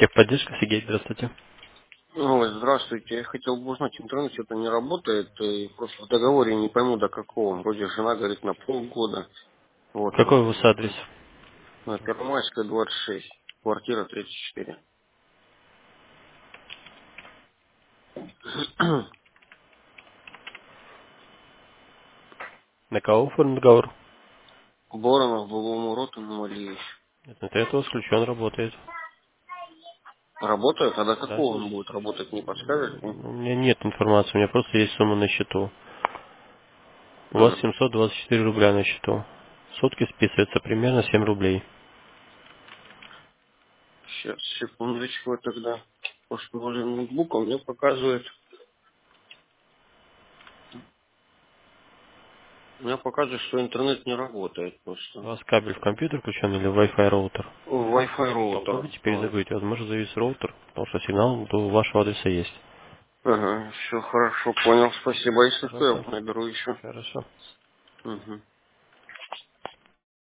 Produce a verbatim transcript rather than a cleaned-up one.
Техподдержка, Сергей, здравствуйте. Ой, здравствуйте. Я хотел бы узнать, интернет что-то не работает, и просто в договоре не пойму до какого. Вроде жена говорит на полгода. Вот. Какой у вас адрес? На Первомайская, двадцать шесть. Квартира тридцать четыре. На кого оформлен договор? Боронов, Былому Ротану, Алиевич. Интернет у вас включен, работает. Работает? А до Да. какого он будет работать, не подскажете? У меня нет информации, у меня просто есть сумма на счету. У вас Ага. семьсот двадцать четыре рубля на счету. Сутки списывается примерно семь рублей. Сейчас, секундочку тогда. После ноутбука мне показывает. У меня показывает, что интернет не работает У просто. вас кабель в компьютер включен или Wi-Fi роутер? Wi-Fi роутер. Попробуйте Вот. перезагрузить. Возможно, завис роутер, потому что сигнал до вашего адреса есть. Ага, все хорошо, понял, спасибо. Если что, Хорошо. я наберу еще. Хорошо. Угу.